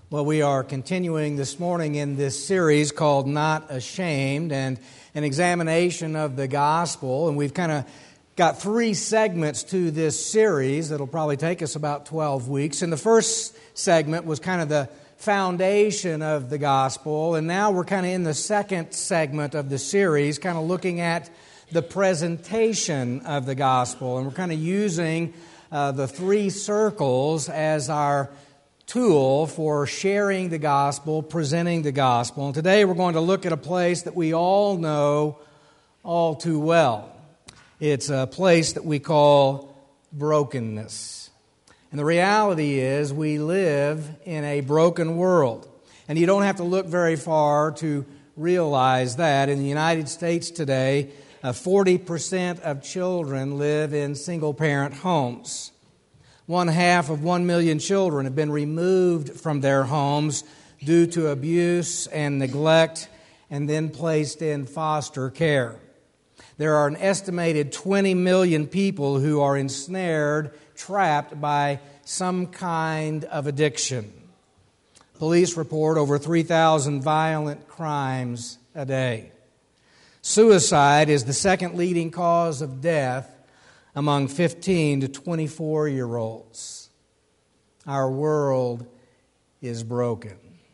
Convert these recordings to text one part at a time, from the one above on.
Well, we are continuing this morning in this series called Not Ashamed, and an examination of the gospel. And we've kind of got three segments to this series that'll probably take us about 12 weeks. And the first segment was kind of the foundation of the gospel. And now we're kind of in the second segment of the series, kind of looking at the presentation of the gospel. And we're kind of using the three circles as our tool for sharing the gospel, presenting the gospel. And today we're going to look at a place that we all know all too well. It's a place that we call brokenness. And the reality is we live in a broken world. And you don't have to look very far to realize that. In the United States today, 40% of children live in single-parent homes. 1/2 million children have been removed from their homes due to abuse and neglect and then placed in foster care. There are an estimated 20 million people who are ensnared, trapped by some kind of addiction. Police report over 3,000 violent crimes a day. Suicide is the second leading cause of death among 15 to 24-year-olds. Our world is broken.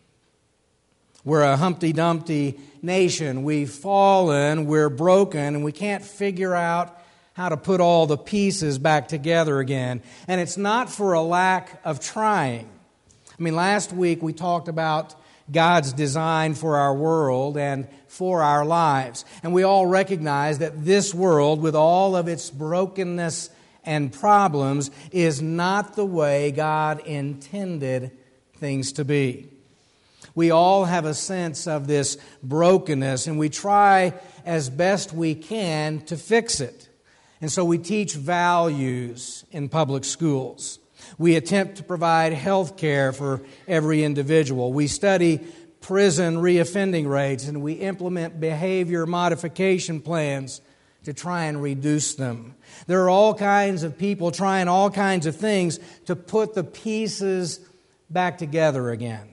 We're a Humpty Dumpty nation. We've fallen, we're broken, and we can't figure out how to put all the pieces back together again. And it's not for a lack of trying. I mean, last week we talked about God's design for our world and for our lives. And we all recognize that this world, with all of its brokenness and problems, is not the way God intended things to be. We all have a sense of this brokenness, and we try as best we can to fix it. And so we teach values in public schools. We attempt to provide health care for every individual. We study prison reoffending rates, and we implement behavior modification plans to try and reduce them. There are all kinds of people trying all kinds of things to put the pieces back together again.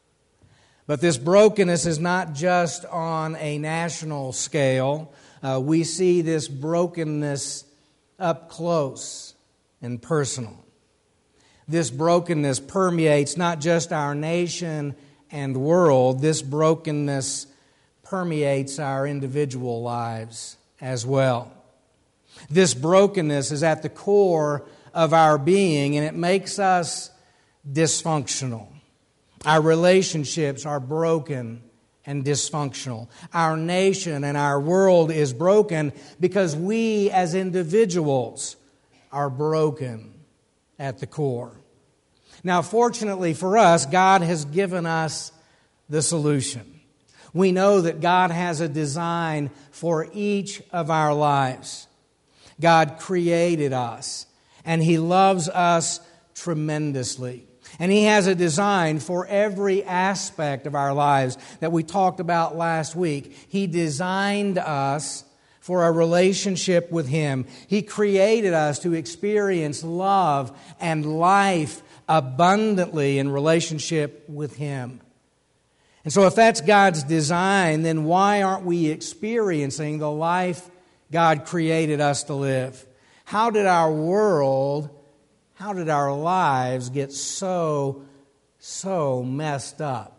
But this brokenness is not just on a national scale. We see this brokenness up close and personal. This brokenness permeates not just our nation and world. This brokenness permeates our individual lives as well. This brokenness is at the core of our being, and it makes us dysfunctional. Our relationships are broken and dysfunctional. Our nation and our world is broken because we as individuals are broken at the core. Now, fortunately for us, God has given us the solution. We know that God has a design for each of our lives. God created us, and He loves us tremendously. And He has a design for every aspect of our lives that we talked about last week. He designed us for a relationship with Him. He created us to experience love and life abundantly in relationship with Him. And so if that's God's design, then why aren't we experiencing the life God created us to live? How did our lives get so messed up?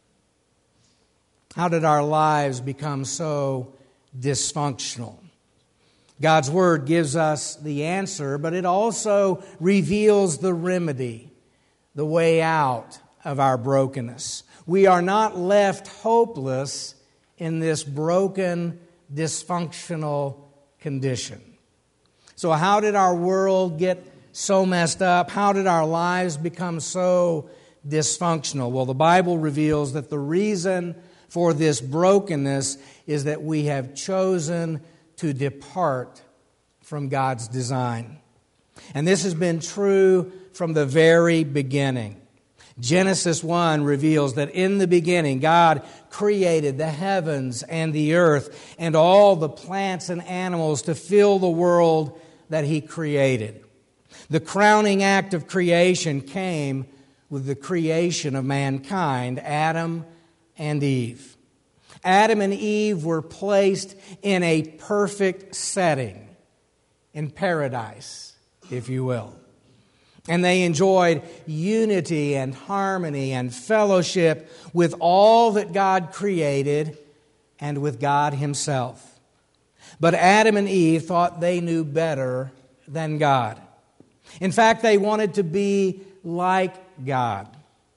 How did our lives become so dysfunctional? God's Word gives us the answer, but it also reveals the remedy, the way out of our brokenness. We are not left hopeless in this broken, dysfunctional condition. So how did our world get so messed up? How did our lives become so dysfunctional? Well, the Bible reveals that the reason for this brokenness is that we have chosen to depart from God's design. And this has been true from the very beginning. Genesis 1 reveals that in the beginning God created the heavens and the earth and all the plants and animals to fill the world that He created. The crowning act of creation came with the creation of mankind, Adam and Eve. Adam and Eve were placed in a perfect setting, in paradise, if you will. And they enjoyed unity and harmony and fellowship with all that God created and with God Himself. But Adam and Eve thought they knew better than God. In fact, they wanted to be like God.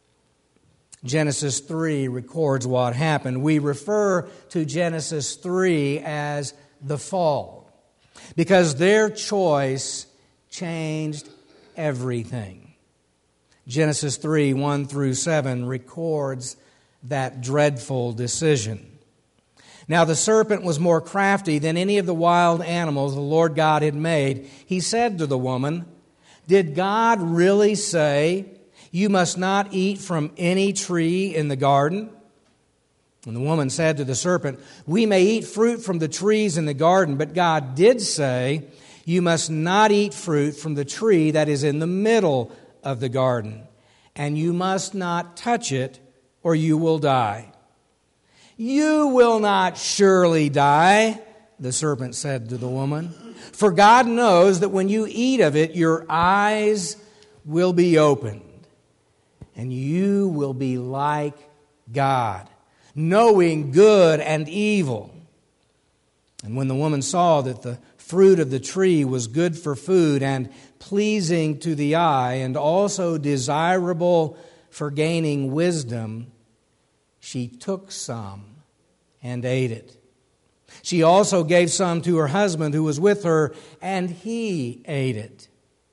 Genesis 3 records what happened. We refer to Genesis 3 as the fall because their choice changed everything. Genesis 3, 1 through 7 records that dreadful decision. Now the serpent was more crafty than any of the wild animals the Lord God had made. He said to the woman, "Did God really say, 'You must not eat from any tree in the garden'?" And the woman said to the serpent, "We may eat fruit from the trees in the garden, but God did say, 'You must not eat fruit from the tree that is in the middle of the garden, and you must not touch it, or you will die.'" "You will not surely die," the serpent said to the woman, "for God knows that when you eat of it, your eyes will be opened, and you will be like God, knowing good and evil." And when the woman saw that the fruit of the tree was good for food and pleasing to the eye and also desirable for gaining wisdom, she took some and ate it. She also gave some to her husband who was with her, and he ate it.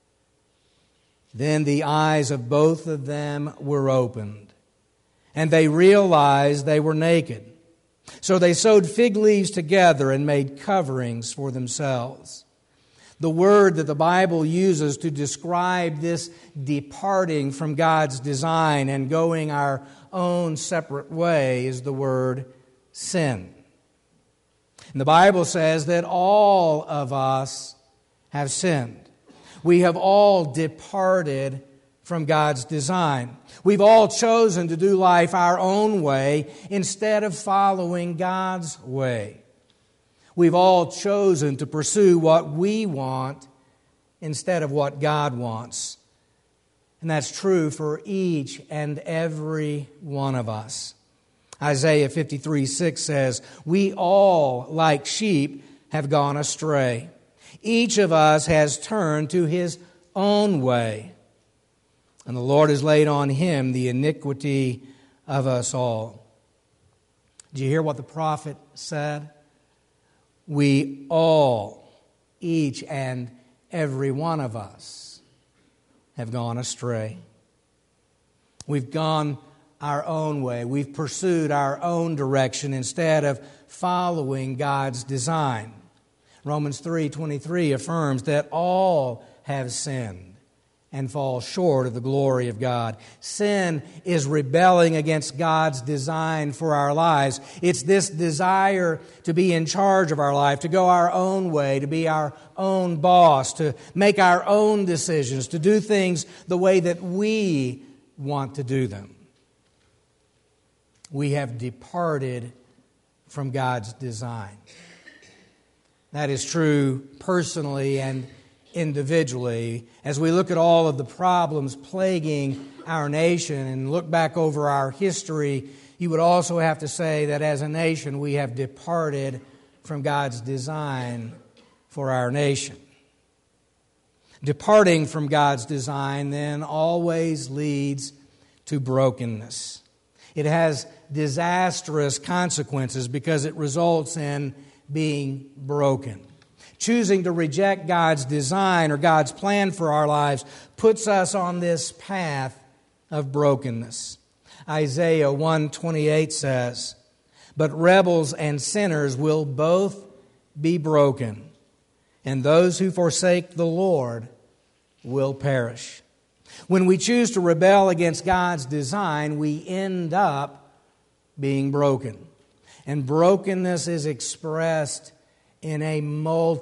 Then the eyes of both of them were opened, and they realized they were naked. So they sewed fig leaves together and made coverings for themselves. The word that the Bible uses to describe this departing from God's design and going our own separate way is the word sin. And the Bible says that all of us have sinned. We have all departed from God's design. We've all chosen to do life our own way instead of following God's way. We've all chosen to pursue what we want instead of what God wants. And that's true for each and every one of us. Isaiah 53:6 says, "We all, like sheep, have gone astray. Each of us has turned to his own way, and the Lord has laid on him the iniquity of us all." Did you hear what the prophet said? We all, each and every one of us, have gone astray. We've gone our own way. We've pursued our own direction instead of following God's design. Romans 3:23 affirms that all have sinned and fall short of the glory of God. Sin is rebelling against God's design for our lives. It's this desire to be in charge of our life, to go our own way, to be our own boss, to make our own decisions, to do things the way that we want to do them. We have departed from God's design. That is true personally and individually. As we look at all of the problems plaguing our nation and look back over our history, you would also have to say that as a nation we have departed from God's design for our nation. Departing from God's design then always leads to brokenness. It has disastrous consequences because it results in being broken. Choosing to reject God's design or God's plan for our lives puts us on this path of brokenness. Isaiah 1:28 says, "But rebels and sinners will both be broken, and those who forsake the Lord will perish." When we choose to rebel against God's design, we end up being broken. And brokenness is expressed in a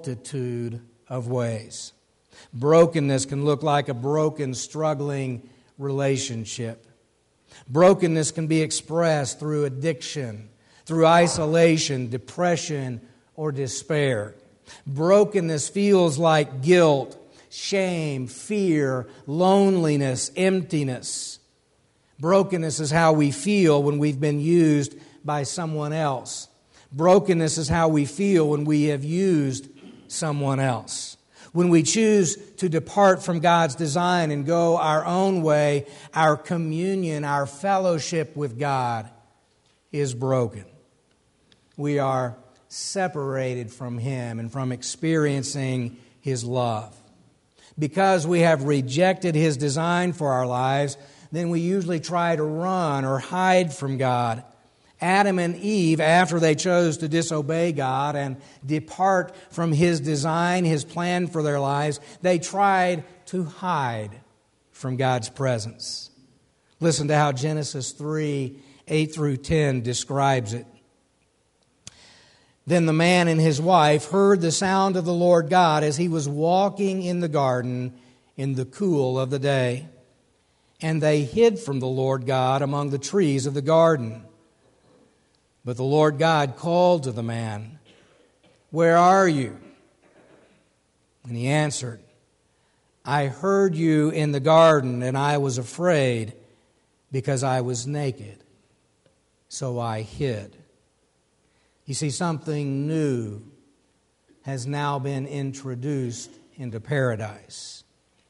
multitude of ways. Brokenness can look like a broken, struggling relationship. Brokenness can be expressed through addiction, through isolation, depression, or despair. Brokenness feels like guilt, shame, fear, loneliness, emptiness. Brokenness is how we feel when we've been used by someone else. Brokenness is how we feel when we have used someone else. When we choose to depart from God's design and go our own way, our communion, our fellowship with God is broken. We are separated from Him and from experiencing His love. Because we have rejected His design for our lives, then we usually try to run or hide from God. Adam and Eve, after they chose to disobey God and depart from His design, His plan for their lives, they tried to hide from God's presence. Listen to how Genesis 3, 8 through 10 describes it. Then the man and his wife heard the sound of the Lord God as He was walking in the garden in the cool of the day. And they hid from the Lord God among the trees of the garden. But the Lord God called to the man, "Where are you?" And he answered, "I heard you in the garden, and I was afraid because I was naked, so I hid." You see, something new has now been introduced into paradise.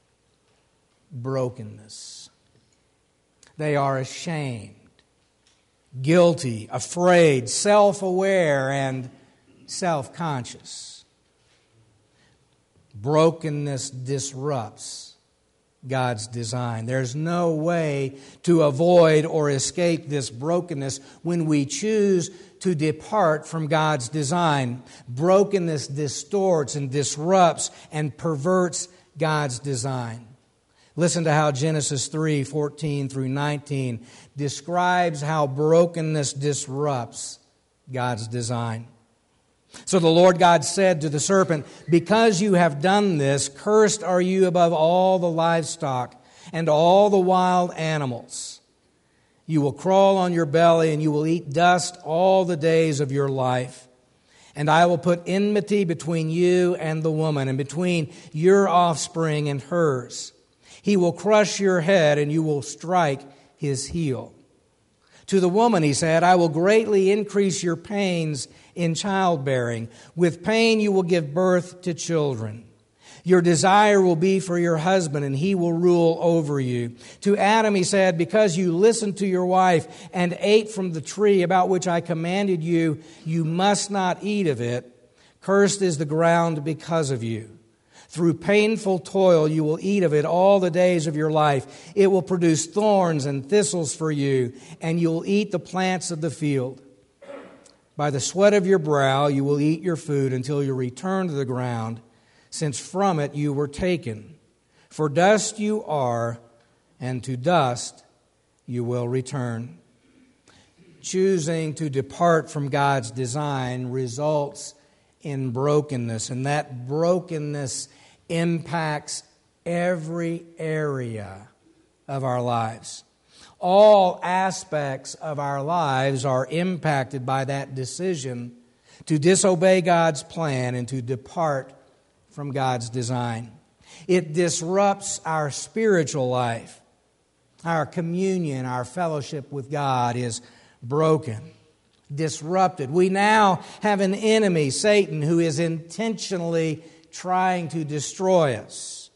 Brokenness. They are ashamed, guilty, afraid, self-aware, and self-conscious. Brokenness disrupts God's design. There's no way to avoid or escape this brokenness when we choose to depart from God's design. Brokenness distorts and disrupts and perverts God's design. Listen to how Genesis 3, 14 through 19 describes how brokenness disrupts God's design. So the Lord God said to the serpent, "Because you have done this, cursed are you above all the livestock and all the wild animals. You will crawl on your belly and you will eat dust all the days of your life. And I will put enmity between you and the woman, and between your offspring and hers. He will crush your head, and you will strike his heel." To the woman he said, "I will greatly increase your pains in childbearing. With pain you will give birth to children. Your desire will be for your husband, and he will rule over you." To Adam he said, "Because you listened to your wife and ate from the tree about which I commanded you, you must not eat of it. Cursed is the ground because of you. Through painful toil you will eat of it all the days of your life. It will produce thorns and thistles for you, and you will eat the plants of the field. By the sweat of your brow you will eat your food until you return to the ground, since from it you were taken. For dust you are, and to dust you will return." Choosing to depart from God's design results in brokenness, and that brokenness impacts every area of our lives. All aspects of our lives are impacted by that decision to disobey God's plan and to depart from God's design. It disrupts our spiritual life. Our communion, our fellowship with God is broken, disrupted. We now have an enemy, Satan, who is intentionally trying to destroy us.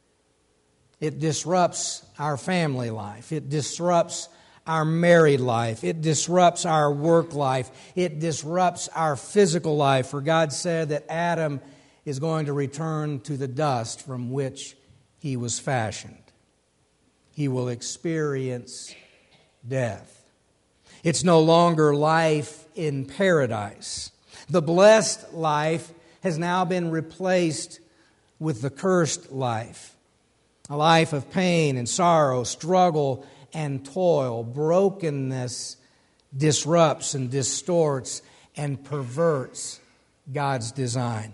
It disrupts our family life. It disrupts our married life. It disrupts our work life. It disrupts our physical life. For God said that Adam is going to return to the dust from which he was fashioned. He will experience death. It's no longer life in paradise. The blessed life has now been replaced with the cursed life. A life of pain and sorrow, struggle and toil. Brokenness disrupts and distorts and perverts God's design.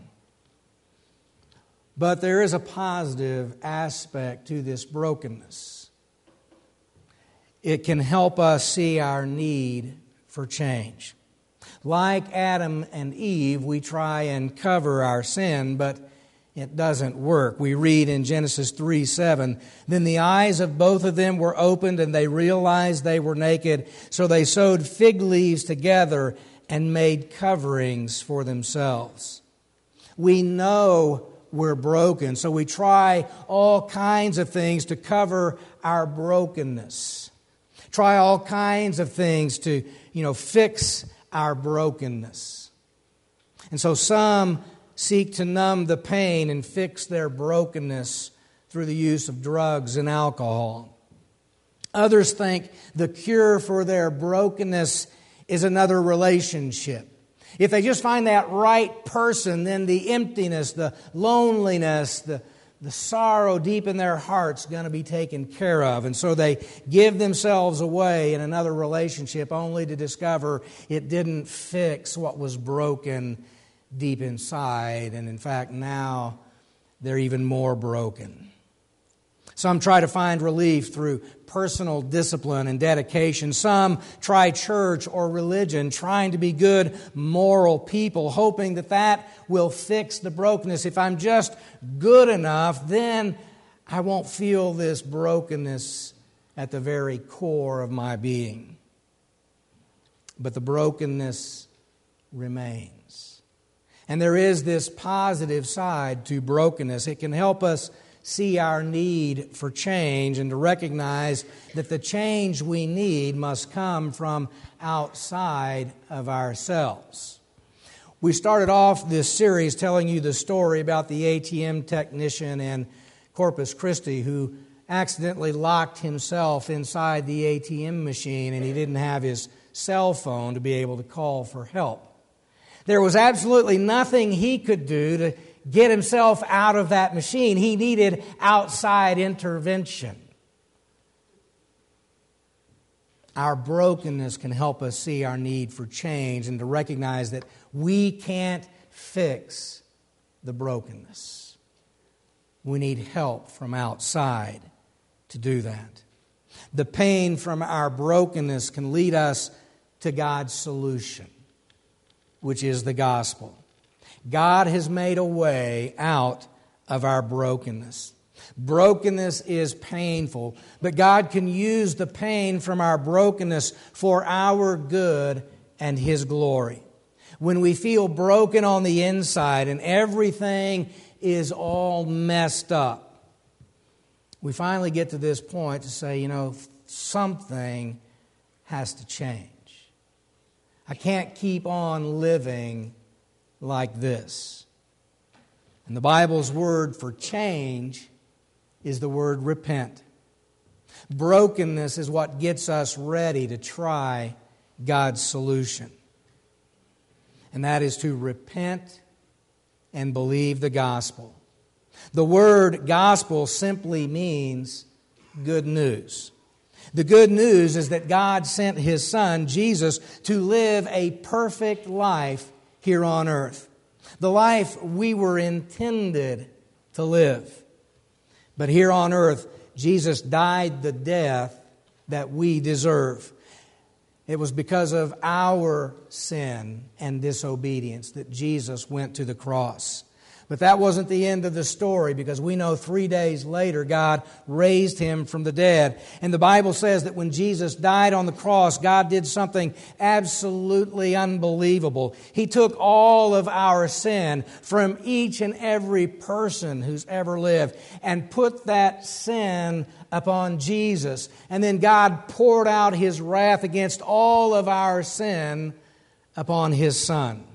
But there is a positive aspect to this brokenness. it can help us see our need for change. Like Adam and Eve, we try and cover our sin, but it doesn't work. We read in Genesis 3:7, "Then the eyes of both of them were opened, and they realized they were naked. So they sewed fig leaves together and made coverings for themselves." We know we're broken, so we try all kinds of things to cover our brokenness. Try all kinds of things to, fix our brokenness. And so some seek to numb the pain and fix their brokenness through the use of drugs and alcohol. Others think the cure for their brokenness is another relationship. If they just find that right person, then the emptiness, the loneliness, the sorrow deep in their heart's is going to be taken care of. And so they give themselves away in another relationship only to discover it didn't fix what was broken deep inside. And in fact, now they're even more broken. Some try to find relief through personal discipline and dedication. Some try church or religion, trying to be good, moral people, hoping that will fix the brokenness. If I'm just good enough, then I won't feel this brokenness at the very core of my being. But the brokenness remains. And there is this positive side to brokenness. It can help us see our need for change and to recognize that the change we need must come from outside of ourselves. We started off this series telling you the story about the ATM technician in Corpus Christi who accidentally locked himself inside the ATM machine and he didn't have his cell phone to be able to call for help. There was absolutely nothing he could do to get himself out of that machine. He needed outside intervention. Our brokenness can help us see our need for change and to recognize that we can't fix the brokenness. We need help from outside to do that. The pain from our brokenness can lead us to God's solution, which is the gospel. God has made a way out of our brokenness. Brokenness is painful, but God can use the pain from our brokenness for our good and His glory. When we feel broken on the inside and everything is all messed up, we finally get to this point to say, something has to change. I can't keep on living like this. And the Bible's word for change is the word repent. Brokenness is what gets us ready to try God's solution. And that is to repent and believe the gospel. The word gospel simply means good news. The good news is that God sent His Son, Jesus, to live a perfect life here on earth. The life we were intended to live. But here on earth, Jesus died the death that we deserve. It was because of our sin and disobedience that Jesus went to the cross. But that wasn't the end of the story, because we know 3 days later God raised Him from the dead. And the Bible says that when Jesus died on the cross, God did something absolutely unbelievable. He took all of our sin from each and every person who's ever lived and put that sin upon Jesus. And then God poured out His wrath against all of our sin upon His Son.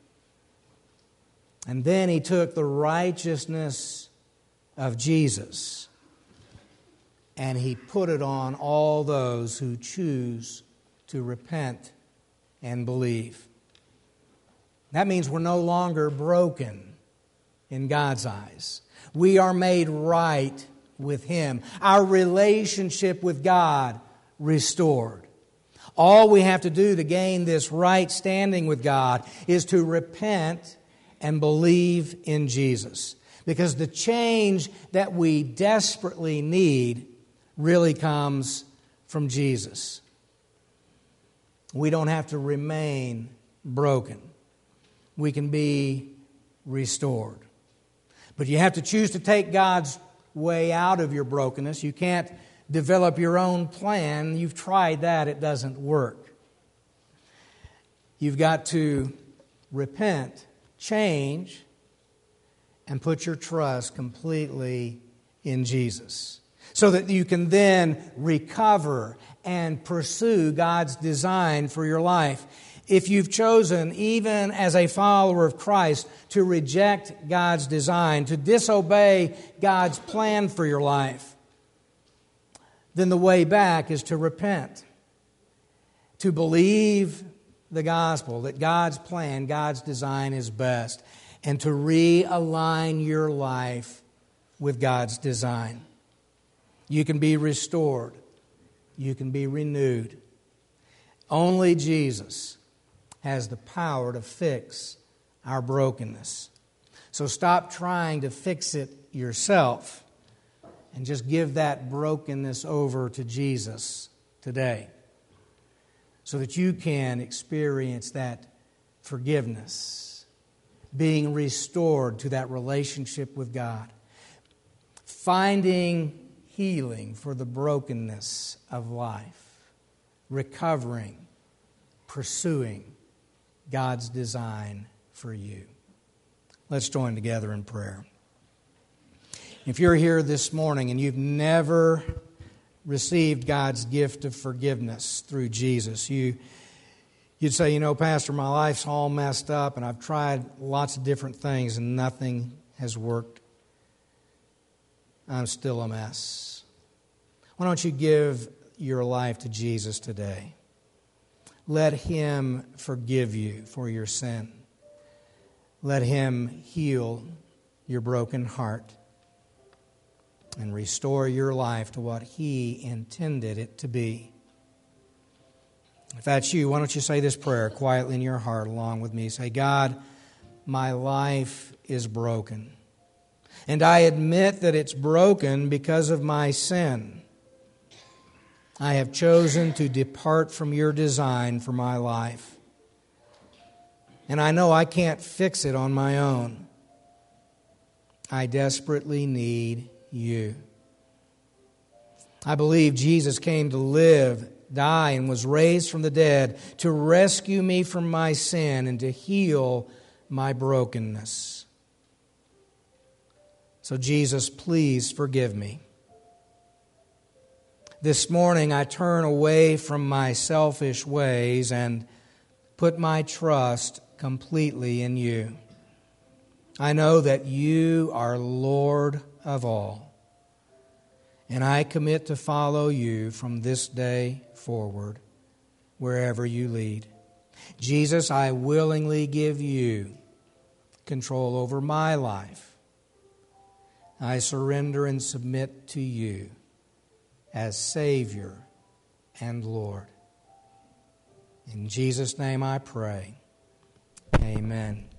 And then He took the righteousness of Jesus and He put it on all those who choose to repent and believe. That means we're no longer broken in God's eyes. We are made right with Him. Our relationship with God restored. All we have to do to gain this right standing with God is to repent and believe in Jesus. Because the change that we desperately need really comes from Jesus. We don't have to remain broken. We can be restored. But you have to choose to take God's way out of your brokenness. You can't develop your own plan. You've tried that. It doesn't work. You've got to repent, change, and put your trust completely in Jesus, so that you can then recover and pursue God's design for your life. If you've chosen, even as a follower of Christ, to reject God's design, to disobey God's plan for your life, then the way back is to repent, to believe the gospel, that God's plan, God's design is best, and to realign your life with God's design. You can be restored. You can be renewed. Only Jesus has the power to fix our brokenness. So stop trying to fix it yourself and just give that brokenness over to Jesus today, so that you can experience that forgiveness, being restored to that relationship with God, finding healing for the brokenness of life, recovering, pursuing God's design for you. Let's join together in prayer. If you're here this morning and you've never received God's gift of forgiveness through Jesus, you'd say, Pastor, my life's all messed up and I've tried lots of different things and nothing has worked. I'm still a mess. Why don't you give your life to Jesus today? Let Him forgive you for your sin. Let Him heal your broken heart and restore your life to what He intended it to be. If that's you, why don't you say this prayer quietly in your heart along with me. Say, God, my life is broken, and I admit that it's broken because of my sin. I have chosen to depart from your design for my life, and I know I can't fix it on my own. I desperately need you. I believe Jesus came to live, die, and was raised from the dead to rescue me from my sin and to heal my brokenness. So Jesus, please forgive me. This morning I turn away from my selfish ways and put my trust completely in you. I know that you are Lord of all, and I commit to follow you from this day forward, wherever you lead. Jesus, I willingly give you control over my life. I surrender and submit to you as Savior and Lord. In Jesus' name I pray. Amen.